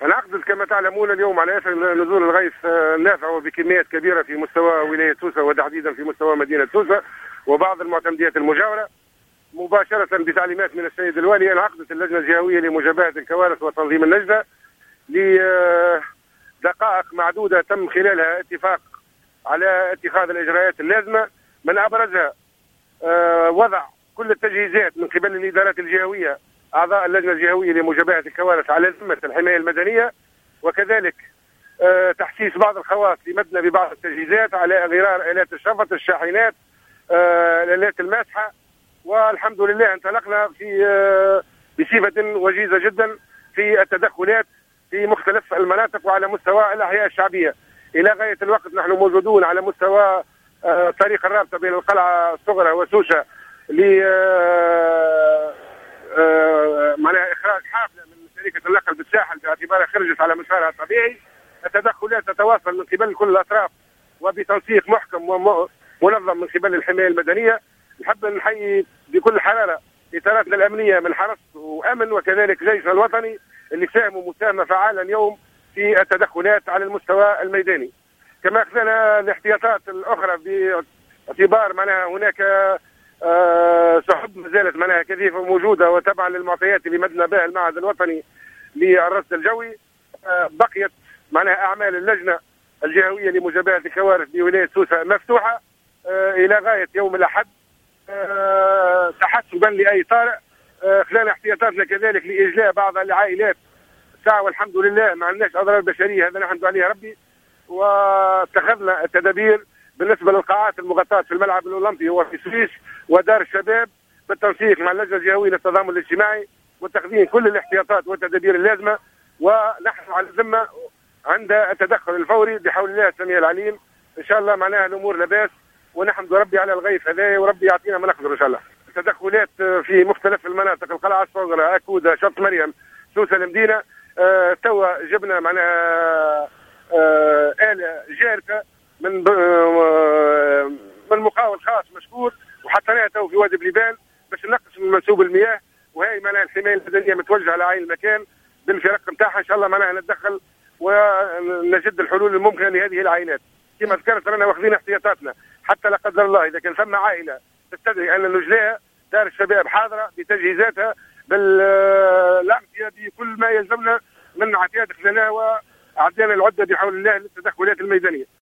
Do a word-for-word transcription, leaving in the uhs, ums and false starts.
انعقدت كما تعلمون اليوم على اثر نزول الغيث النافع وبكميات كبيره في مستوى ولايه سوسه وتحديدا في مستوى مدينه سوسه وبعض المعتمديات المجاوره. مباشره بتعليمات من السيد الوالي انعقدت اللجنه الجهويه لمجابهه الكوارث وتنظيم النجده لدقائق معدوده تم خلالها اتفاق على اتخاذ الاجراءات اللازمه، من ابرزها وضع كل التجهيزات من قبل الادارات الجهويه اعضاء اللجنه الجهويه لمجابهه الكوارث على ذمه الحمايه المدنيه، وكذلك تحسيس بعض الخواص لمدنا ببعض التجهيزات على غرار الات الشفط، الشاحنات، الالات الماسحه. والحمد لله انطلقنا في بصفه وجيزه جدا في التدخلات في مختلف المناطق وعلى مستوى الاحياء الشعبيه. الى غايه الوقت نحن موجودون على مستوى طريق الرابطه بين القلعه الصغرى وسوسه ل معناها اخراج حافله من شركه النقل بالساحل باعتبارها خرجت على مسارها الطبيعي. التدخلات تتواصل من قبل كل الاطراف وبتنسيق محكم ومنظم من قبل الحمايه المدنيه. نحب نحيي بكل حراره اطاراتنا الامنيه من حرس وامن وكذلك جيشنا الوطني اللي ساهموا مساهمه فعاله اليوم في التدخلات على المستوى الميداني. كما اخذنا الاحتياطات الاخرى باعتبار معناها هناك أه سحب ما زالت معناها كثيفه موجوده وتبعا للمعطيات اللي مدنا بها المعهد الوطني للرصد الجوي. أه بقيت معناها اعمال اللجنه الجهويه لمجابهه الكوارث بولايه سوسه مفتوحه أه الى غايه يوم الاحد أه تحسبا لاي طارئ. أه خلال احتياطاتنا كذلك لاجلاء بعض العائلات ساعه والحمد لله ما عندناش اضرار بشريه، هذا نحمد عليه ربي. واتخذنا التدابير بالنسبه للقاعات المغطاه في الملعب الاولمبي وفي سويس ودار الشباب بالتنسيق مع اللجنه الجهويه للتضامن الاجتماعي وتقديم كل الاحتياطات والتدابير اللازمه، ونحن على الذمه عند التدخل الفوري بحول الله السميع العليم. ان شاء الله معناها الامور لباس ونحمد ربي على الغيث هذايا وربي يعطينا ما نقدر ان شاء الله. التدخلات في مختلف المناطق، القلعه الصغرى، اكوده، شط مريم، سوسه المدينه. آه توا جبنا معناها آه آلة جارفه من آه من مقاول خاص مشكور وحطيناها تو في وادي بليبان باش نقص من منسوب المياه، وهي معناها الحمايه المدنيه متوجهه على عين المكان بالفرق نتاعها. ان شاء الله معناها نتدخل ونجد الحلول الممكنه لهذه العائلات. كما ذكرت رانا واخذين احتياطاتنا حتى لا قدر الله اذا كان ثم عائله تستدعي ان نجلاها، دار الشباب حاضره بتجهيزاتها بالامثله بكل ما يلزمنا من عتاد خلناه وعدينا العده بحول الله للتدخلات الميدانيه.